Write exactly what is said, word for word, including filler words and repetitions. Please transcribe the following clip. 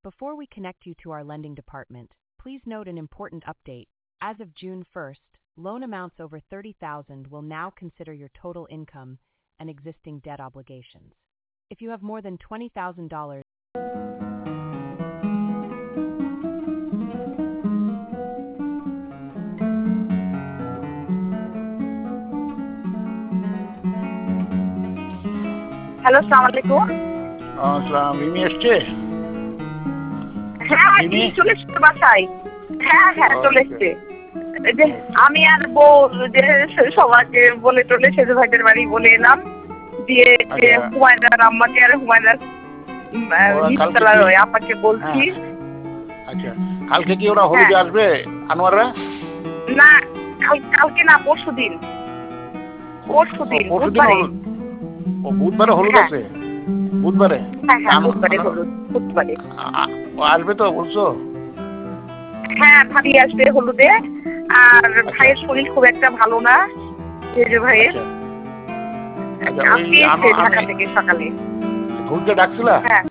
Before we connect you to our lending department, please note an important update. As of June first, loan amounts over thirty thousand dollars will now consider your total income and existing debt obligations. If you have more than twenty thousand dollars, hello, আসসালামু আলাইকুম। আসসালাম, রিমি এসছে? হ্যাঁ, রিমি? রিমি চলে এসছে বাসায়। হ্যাঁ হ্যাঁ চলে ওকে। এসছে। এই যে আমি আর বউ যে সবাইকে বলে টলে সেজু ভাইদের বাড়ি বলে এলাম, দিয়ে যে আচ্ছা। হুমায়রার আম্মাকে আর হুমায়রার উম, আহ, ওরা কালকে নিচতলার কি- ওই আপাকে বলছি। হ্যাঁ। আচ্ছা, কালকে কি ওরা হলুদে হ্যাঁ। আসবে আনোয়াররা? না, কাল- কালকে না, পরশু দিন। পরশু দিন, পরশু দিন বুধবারে। হলুদ। ও বুধবারে হলুদ হ্যাঁ। আছে? বুধবারে? হ্যাঁ হ্যাঁ আনো- বুধবারে আনো- হলুদ, বুধবারে। আ- আ- ও আসবে তো বলছো? হ্যাঁ, ভাবি আসবে হলুদে। আর ভাইয়ের শরীর খুব একটা ভালো না, সেজু ভাইয়ের। আচ্ছা। আচ্ছা, ওই আজকে এসছে আনো- ঢাকা আমি থেকে সকালে। ঘুরতে ডাকছিলা? হ্যাঁ।